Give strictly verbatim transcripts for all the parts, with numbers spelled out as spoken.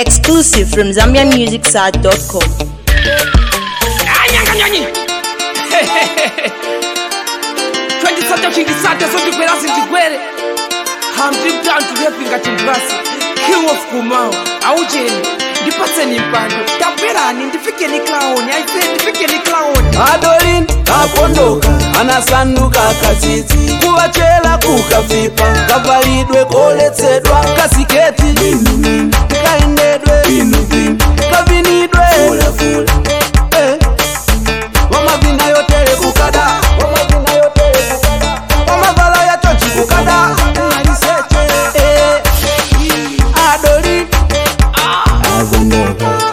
Exclusive from Zambia Music Site dot com. twenty Saturday King Saturday so the Gwera City Gwere. I'm deep down to helping at Timbrasi. King of Kumao. Aujeni. Ndipatse ni mpando. Taperani ndifike ni klaoni. I said ndifike ni klaoni. Adorin kapondoka anasanduka kazizi kuwachela kukavipa kavalidwe koletsedwa kasiketi kaendedwe kavinidwe eh wamavina yotele kukada wamavina yotele kukada wamavala ya chochi kukada aliseche eh Adorin avondoka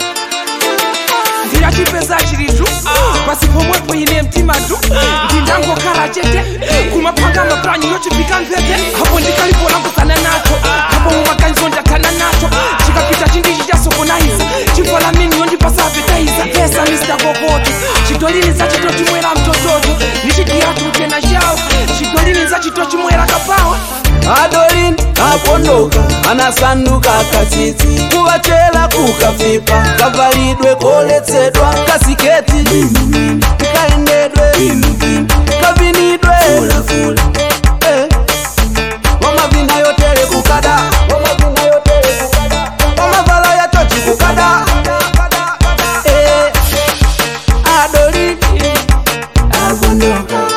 ndira chipeza chiritu pasipo mwepo ine mtima tu ndindango karachete kumapanga mapranyi yochipika mpete hapo ndikalipo langu sana nacho hapo mumakanzo ndatana nacho chikapita chindichi cha sokonize chifola mini yondipasa appetizer pesa mister Gogoto chitolini za chitochi mwera mtototo nichikiatu tena shao chitolini za chitochi mwera kapawa. Adorin kapondoka anasanduka kazizi kuwachela kukavipa kavalidwe koletsedwa kasiketi kaendedwe kavinidwe eh wamavina yotele kukada wamavina yotele kukada wamavala ya chochi kukada eh Adorin avondoka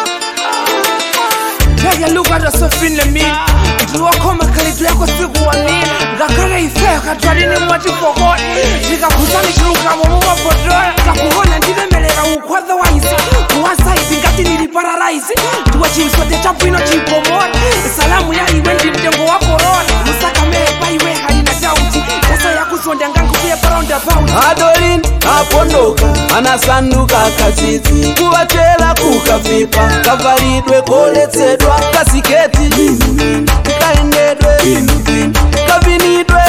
Take a look at yourself in the mirror. Tuwakoma kalitu yako siku wamini ngakara ifea katwarini mwati kokoni chikakutani chiruka momoma potoya kakuhona ndilemelera ukwatha waisi kuwasaiti ngati nilipararaisi tuwa chimsote chapwino chipomoni salamu ya iwe ndi mtengo wa korona musaka mere paiwe halina dauti kasa ya kusonda ngangukuye paronda bauti. Adorin apondoka anasanduka kazizi kuwachela kukavipa kavalidwe koletsedwa kasiketi kaendedwe kavinidwe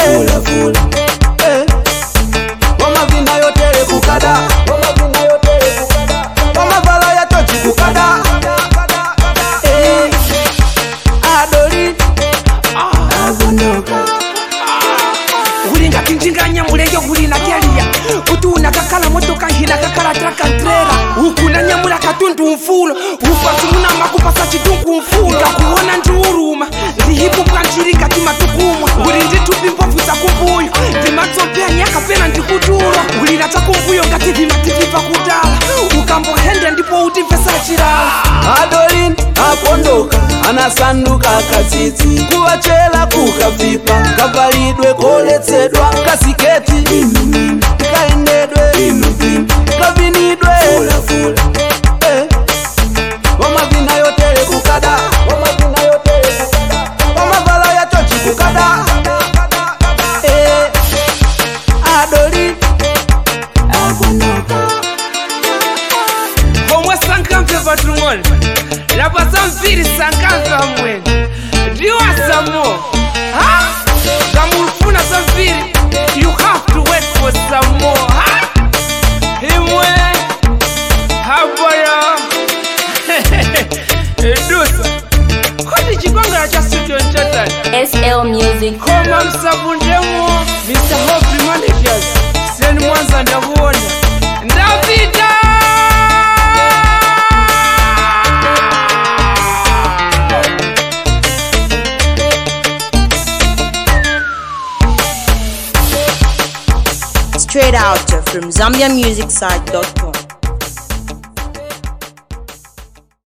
eh wamavina yotele kukada wamavina yotele kukada wamavala ya chochi kukada eh Adorin avondoka ulinga tinjinganya mulenge kulina kyalia kutuna kakala motoka hina kakala traka trera ukuna nyamula katundu mfulo ufatu muna makupasa chidungu mfulo kakuona nduruma ndihipu kanchiri kati matukumwa ulindi tupi mpofu za kumbuyo ndimatsopea nyaka pena ndikuduro ulina takumbuyo ngati vimativipa kudala ukambo hende ndipo uti mpesa chirala. Adorin apondoka anasanduka kazizi kuwachela kukavipa kavalidwe koletsedwa kasiketi kaendedwe kavinidwe eh wamavina yotele kukada wamavina yotele kukada wamavala ya chochi kukada eh Adorin avondoka Homwe sankampe patrumoni lapasa mfiri sankampe hamweni diwa samo ha kamulfuna samfiri you have to wait for some more ha himwe habara edusa kodi chikongera cha studio nchatan S L Music. koma msabundemo mister Hope Managers seni mwanza ndavuona ndapita. Straight out from Zambia Music Site dot com.